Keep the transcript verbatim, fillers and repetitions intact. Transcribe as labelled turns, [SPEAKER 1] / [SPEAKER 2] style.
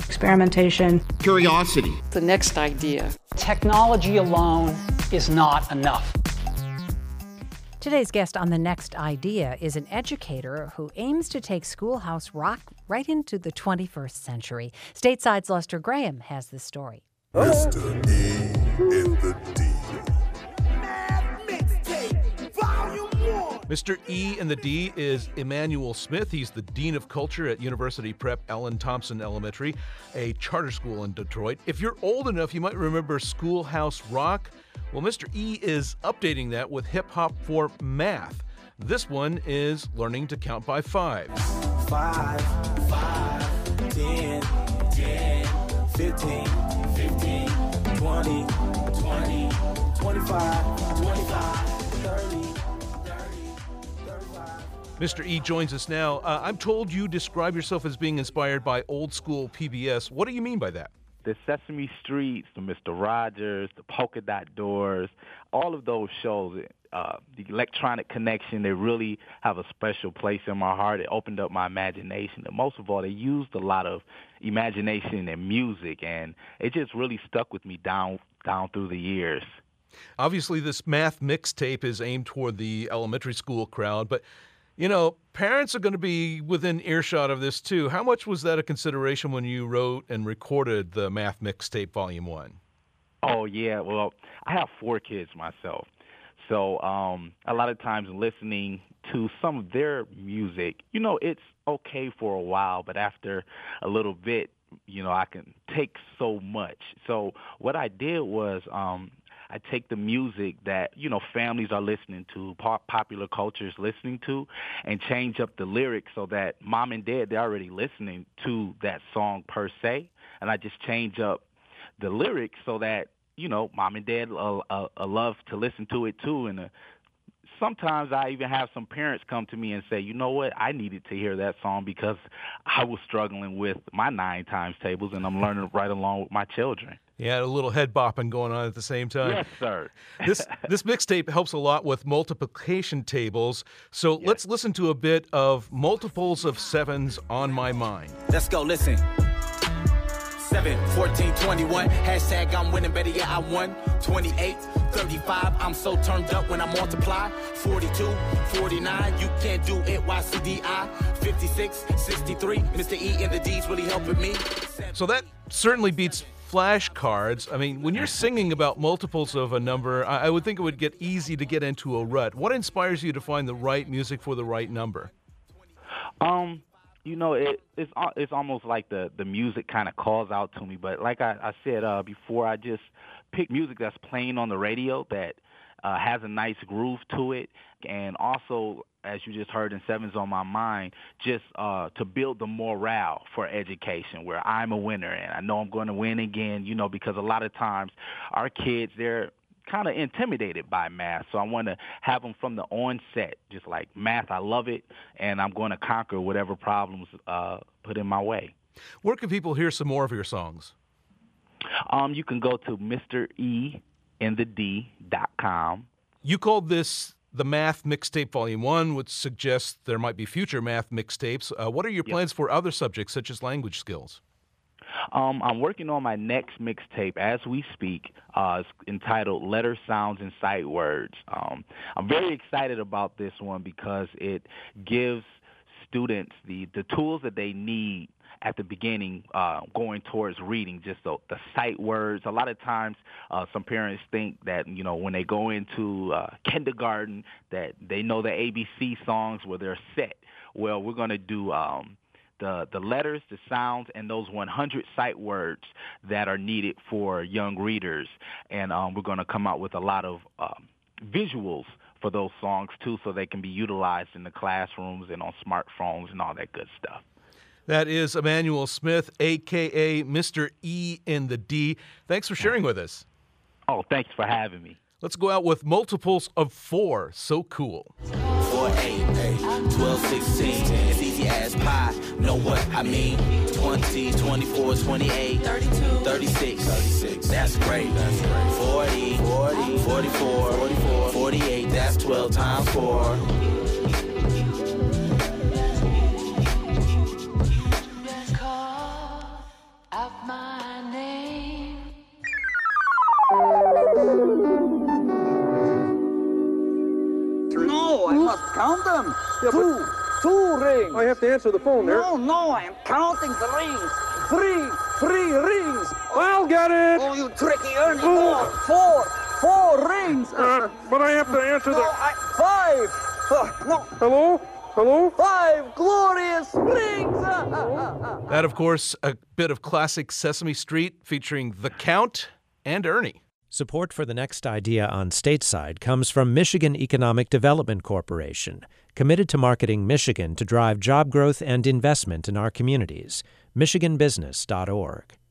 [SPEAKER 1] experimentation,
[SPEAKER 2] curiosity,
[SPEAKER 3] the next idea.
[SPEAKER 4] Technology alone is not enough.
[SPEAKER 5] Today's guest on The Next Idea is an educator who aims to take schoolhouse rock right into the twenty-first century. Stateside's Lester Graham has the story.
[SPEAKER 6] Mister E in the D.
[SPEAKER 7] Mister E in the D is Emmanuel Smith. He's the Dean of Culture at University Prep Ellen Thompson Elementary, a charter school in Detroit. If you're old enough, you might remember Schoolhouse Rock. Well, Mister E is updating that with hip-hop for math. This one is learning to count by five.
[SPEAKER 8] Five, five, ten, ten, fifteen, fifteen, twenty, twenty, twenty-five, twenty-five, thirty, thirty, thirty-five.
[SPEAKER 7] Mister E joins us now. Uh, I'm told you describe yourself as being inspired by old school P B S. What do you mean by that?
[SPEAKER 9] The Sesame Streets, the Mister Rogers, the Polka Dot Doors, all of those shows, uh, the Electronic Connection, they really have a special place in my heart. It opened up my imagination. And most of all, they used a lot of imagination and music, and it just really stuck with me down down through the years.
[SPEAKER 7] Obviously, this math mixtape is aimed toward the elementary school crowd, but you know, parents are going to be within earshot of this, too. How much was that a consideration when you wrote and recorded the Math Mixtape Volume one?
[SPEAKER 9] Oh, yeah. Well, I have four kids myself. So um, a lot of times listening to some of their music, you know, it's okay for a while, but after a little bit, you know, I can take so much. So what I did was um, I take the music that, you know, families are listening to, pop- popular culture is listening to, and change up the lyrics so that mom and dad, they're already listening to that song per se, and I just change up the lyrics so that, you know, mom and dad uh, uh, uh, love to listen to it too. And uh, sometimes I even have some parents come to me and say, you know what, I needed to hear that song because I was struggling with my nine times tables, and I'm learning right along with my children.
[SPEAKER 7] Yeah, a little head bopping going on at the same time.
[SPEAKER 9] Yes, sir.
[SPEAKER 7] this this mixtape helps a lot with multiplication tables. So yes. Let's listen to a bit of Multiples of Sevens on My Mind.
[SPEAKER 8] Let's go, listen. seven, fourteen, twenty-one, hashtag I'm winning, better yet I won. twenty-eight, thirty-five, I'm so turned up when I multiply. forty-two, forty-nine, you can't do it, Y C D I. fifty-six, sixty-three, Mister E and the D's really helping me.
[SPEAKER 7] So that certainly beats flashcards. I mean, when you're singing about multiples of a number, I, I would think it would get easy to get into a rut. What inspires you to find the right music for the right number?
[SPEAKER 9] Um, you know, it, it's it's almost like the, the music kind of calls out to me. But like I, I said uh, before, I just pick music that's playing on the radio that uh, has a nice groove to it, and also, as you just heard in Sevens on My Mind, just uh, to build the morale for education, where I'm a winner and I know I'm going to win again, you know, because a lot of times our kids, they're kind of intimidated by math. So I want to have them from the onset, just like math, I love it, and I'm going to conquer whatever problems uh, put in my way.
[SPEAKER 7] Where can people hear some more of your songs?
[SPEAKER 9] Um, you can go to Mister E in the D dot com.
[SPEAKER 7] You called this the Math Mixtape Volume one, which suggests there might be future math mixtapes. Uh, what are your plans yep. for other subjects, such as language skills?
[SPEAKER 9] Um, I'm working on my next mixtape as we speak. Uh, it's entitled Letter Sounds and Sight Words. Um, I'm very excited about this one because it gives students the, the tools that they need at the beginning, uh, going towards reading, just the, the sight words. A lot of times uh, some parents think that, you know, when they go into uh, kindergarten that they know the A B C songs where they're set. Well, we're going to do um, the, the letters, the sounds, and those one hundred sight words that are needed for young readers. And um, we're going to come out with a lot of um, visuals for those songs, too, so they can be utilized in the classrooms and on smartphones and all that good stuff.
[SPEAKER 7] That is Emmanuel Smith, a k a. Mister E in the D. Thanks for sharing with us.
[SPEAKER 9] Oh, thanks for having me.
[SPEAKER 7] Let's go out with multiples of four. So cool.
[SPEAKER 8] four, eight, twelve, sixteen. It's easy as pie. Know what I mean? twenty, twenty-four, twenty-eight, thirty-two, thirty-six, thirty-six. That's great. That's great. forty, forty, forty-four, forty-four, forty-eight. That's twelve times four.
[SPEAKER 1] count them.
[SPEAKER 2] Yeah,
[SPEAKER 1] two, two rings.
[SPEAKER 2] I have to answer the phone there.
[SPEAKER 1] No, no, I am counting the rings. Three, three rings.
[SPEAKER 2] I'll get it.
[SPEAKER 1] Oh, you tricky Ernie. More, four, four rings.
[SPEAKER 2] Uh, but I have to answer
[SPEAKER 1] no,
[SPEAKER 2] the...
[SPEAKER 1] I, five. Uh, no.
[SPEAKER 2] Hello? Hello?
[SPEAKER 1] Five glorious rings.
[SPEAKER 7] That, of course, a bit of classic Sesame Street featuring the Count and Ernie.
[SPEAKER 3] Support for the next idea on Stateside comes from Michigan Economic Development Corporation, committed to marketing Michigan to drive job growth and investment in our communities. michigan business dot org.